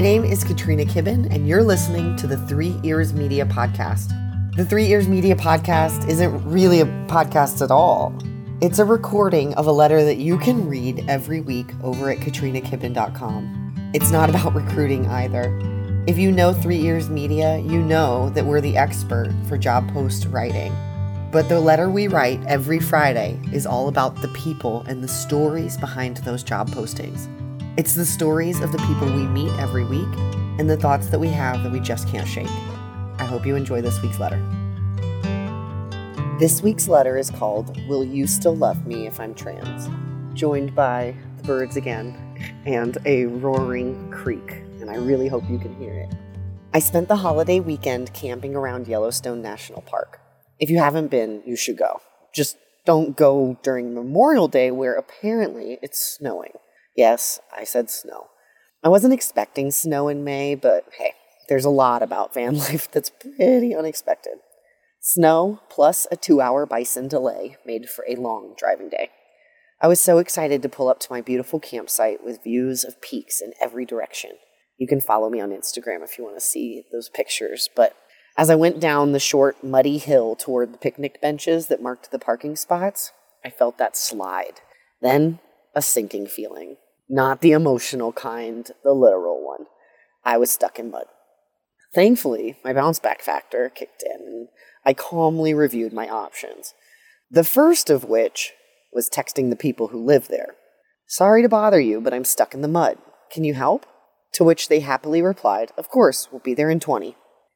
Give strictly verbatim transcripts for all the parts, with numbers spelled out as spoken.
name is Katrina Kibben, and you're listening to the Three Ears Media Podcast. The Three Ears Media Podcast isn't really a podcast at all. It's a recording of a letter that you can read every week over at katrina kibben dot com. It's not about recruiting either. If you know Three Ears Media, you know that we're the expert for job post writing. But the letter we write every Friday is all about the people and the stories behind those job postings. It's the stories of the people we meet every week and the thoughts that we have that we just can't shake. I hope you enjoy this week's letter. This week's letter is called, Will You Still Love Me If I'm Trans? Joined by the birds again and a roaring creek, and I really hope you can hear it. I spent the holiday weekend camping around Yellowstone National Park. If you haven't been, you should go. Just don't go during Memorial Day where apparently it's snowing. Yes, I said snow. I wasn't expecting snow in May, but hey, there's a lot about van life that's pretty unexpected. Snow plus a two-hour bison delay made for a long driving day. I was so excited to pull up to my beautiful campsite with views of peaks in every direction. You can follow me on Instagram if you want to see those pictures, but as I went down the short, muddy hill toward the picnic benches that marked the parking spots, I felt that slide. Then, a sinking feeling. Not the emotional kind, the literal one. I was stuck in mud. Thankfully, my bounce back factor kicked in, and I calmly reviewed my options. The first of which was texting the people who live there. Sorry to bother you, but I'm stuck in the mud. Can you help? To which they happily replied, of course, we'll be there in twenty.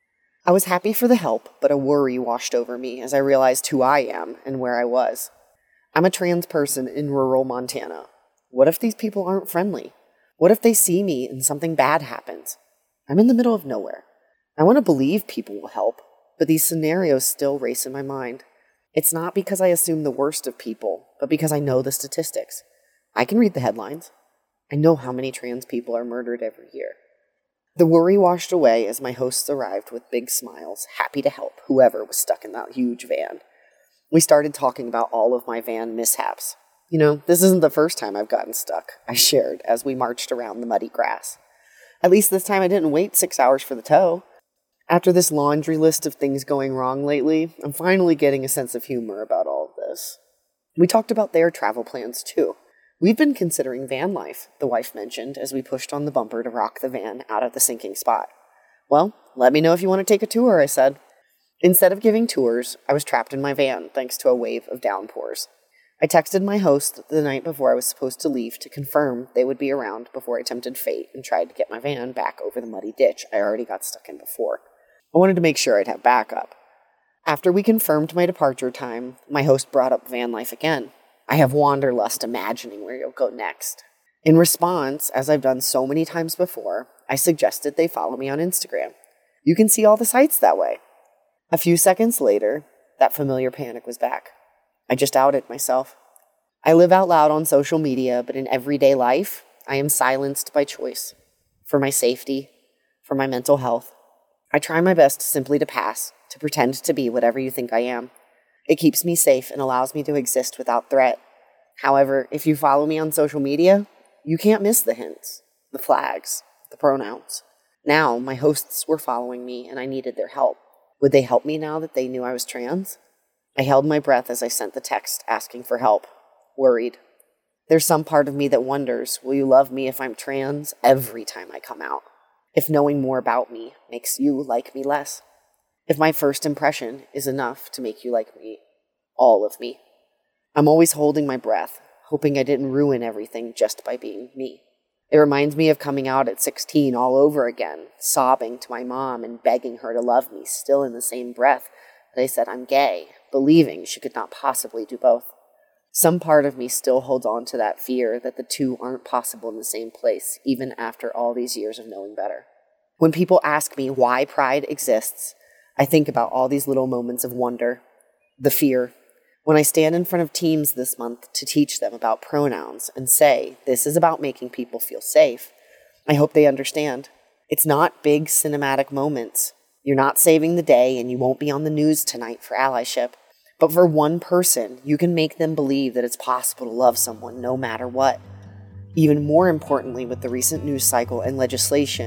I was happy for the help, but a worry washed over me as I realized who I am and where I was. I'm a trans person in rural Montana. What if these people aren't friendly? What if they see me and something bad happens? I'm in the middle of nowhere. I want to believe people will help, but these scenarios still race in my mind. It's not because I assume the worst of people, but because I know the statistics. I can read the headlines. I know how many trans people are murdered every year. The worry washed away as my hosts arrived with big smiles, happy to help whoever was stuck in that huge van. We started talking about all of my van mishaps. You know, this isn't the first time I've gotten stuck, I shared as we marched around the muddy grass. At least this time I didn't wait six hours for the tow. After this laundry list of things going wrong lately, I'm finally getting a sense of humor about all of this. We talked about their travel plans too. We've been considering van life, the wife mentioned as we pushed on the bumper to rock the van out of the sinking spot. Well, let me know if you want to take a tour, I said. Instead of giving tours, I was trapped in my van thanks to a wave of downpours. I texted my host the night before I was supposed to leave to confirm they would be around before I tempted fate and tried to get my van back over the muddy ditch I already got stuck in before. I wanted to make sure I'd have backup. After we confirmed my departure time, my host brought up van life again. I have wanderlust imagining where you'll go next. In response, as I've done so many times before, I suggested they follow me on Instagram. You can see all the sights that way. A few seconds later, that familiar panic was back. I just outed myself. I live out loud on social media, but in everyday life, I am silenced by choice. For my safety, for my mental health. I try my best simply to pass, to pretend to be whatever you think I am. It keeps me safe and allows me to exist without threat. However, if you follow me on social media, you can't miss the hints, the flags, the pronouns. Now, my hosts were following me and I needed their help. Would they help me now that they knew I was trans? I held my breath as I sent the text asking for help, worried. There's some part of me that wonders, will you love me if I'm trans every time I come out? If knowing more about me makes you like me less? If my first impression is enough to make you like me, all of me? I'm always holding my breath, hoping I didn't ruin everything just by being me. It reminds me of coming out at sixteen all over again, sobbing to my mom and begging her to love me, still in the same breath that I said I'm gay, believing she could not possibly do both. Some part of me still holds on to that fear that the two aren't possible in the same place, even after all these years of knowing better. When people ask me why pride exists, I think about all these little moments of wonder, the fear. When I stand in front of teams this month to teach them about pronouns and say, this is about making people feel safe, I hope they understand. It's not big cinematic moments. You're not saving the day and you won't be on the news tonight for allyship. But for one person, you can make them believe that it's possible to love someone no matter what. Even more importantly, with the recent news cycle and legislation,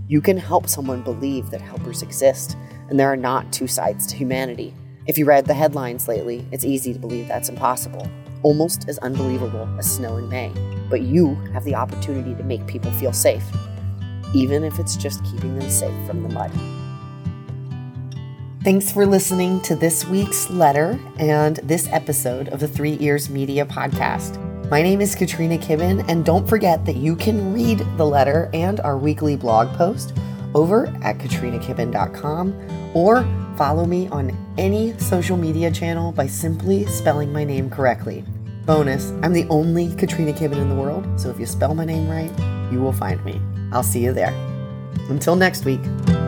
You can help someone believe that helpers exist and there are not two sides to humanity. If you read the headlines lately, it's easy to believe that's impossible, almost as unbelievable as snow in May. But you have the opportunity to make people feel safe, even if it's just keeping them safe from the mud. Thanks for listening to this week's letter and this episode of the Three Ears Media Podcast. My name is Katrina Kibben, and don't forget that you can read the letter and our weekly blog post over at katrina kibben dot com, or follow me on any social media channel by simply spelling my name correctly. Bonus, I'm the only Katrina Kibben in the world, so if you spell my name right, you will find me. I'll see you there. Until next week.